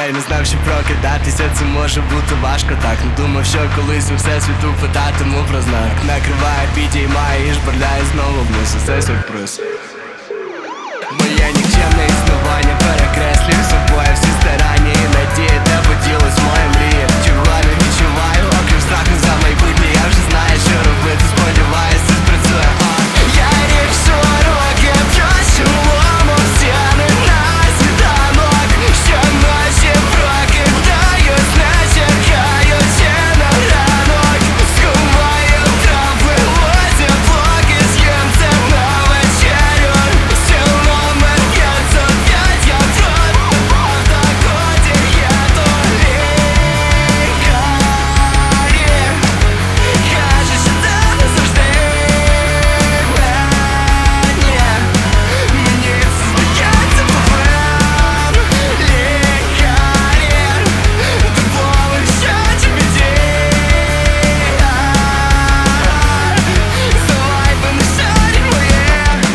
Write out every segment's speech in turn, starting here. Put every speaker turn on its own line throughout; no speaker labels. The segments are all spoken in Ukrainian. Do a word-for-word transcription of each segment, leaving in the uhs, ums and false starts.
дітей, не знав, що прокидатися це може бути важко. Так не думав, що колись у всесвіту питатиму про знак. Накриває, підіймає і жбурляє знову вниз. Це сюрприз. Моє нікчемне існування перекреслює собою всі старання і надії, де поділась моя мрія. Чого не відчуваю, окрім страху за майбутнє. Я вже знаю, що робити, сподіваюся, це спрацює. Я рік сороки п'ять лому стіни на світанок. Щоночі прокидаюсь, не чекаючи на ранок. Сховаю трави, лозі, поки з'їм це на вечерю. Стіл номер п'ятсот п'ять, я пробував, так годі є то лікарі. Каже, що це не завжди мені. Мені це здається повинен лікарі. Доволі, що тобі діє. Здавай мене сьогодні моє.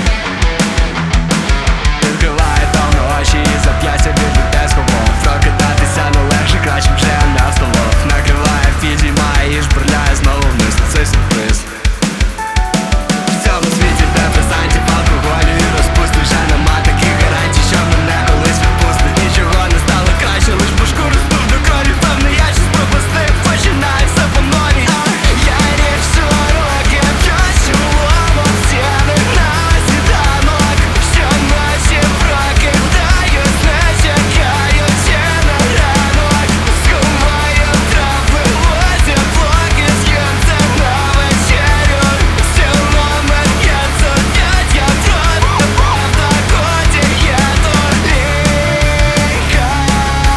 Відкриває давно очі і зап'яття від людей сховав. Прокидатися не легше, краще вже не вставав. Накриває, підіймає і жбурляє знову вниз. Це сюрприз. В цьому світі депресантів, алкоголю і розпусти. Вже нема таких гарантій, що мене колись відпустить. Нічого не стало краще, лиш башку розбив до крові. Певний я щось пропустив, починаю все по новій. Я рік сороки п'ять лому стіни на світанок. Щоночі прокидаюсь, не чекаючи на ранок. Сховаю трави, лозі, поки з'їм це на вечерю. Стіл номер п'ятсот п'ять, я пробував, так годі є то лікарі.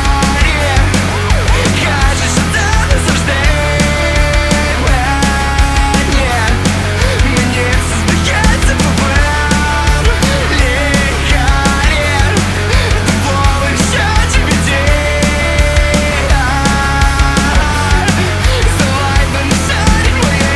Каже, що це не завжди мені. Мені це здається повинен лікарі. Доволі, що тобі діє. Здавай мене сьогодні моє.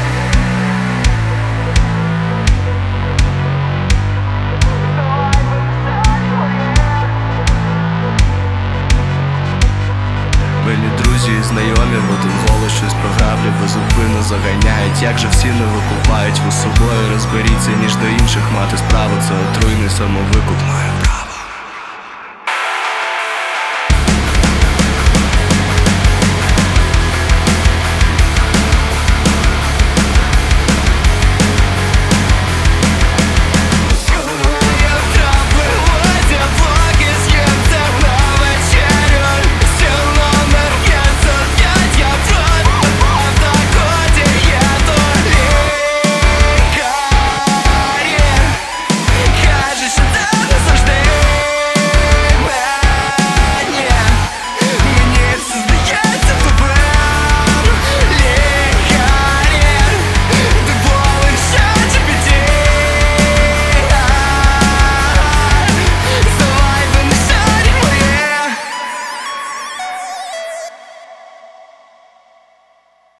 Милі друзі і знайомі в один голос щось програблі безупинно заганяють. Як же всі не викупають, ви з собою розберіться, ніж до інших мати справу. Це отруйний самовикуп.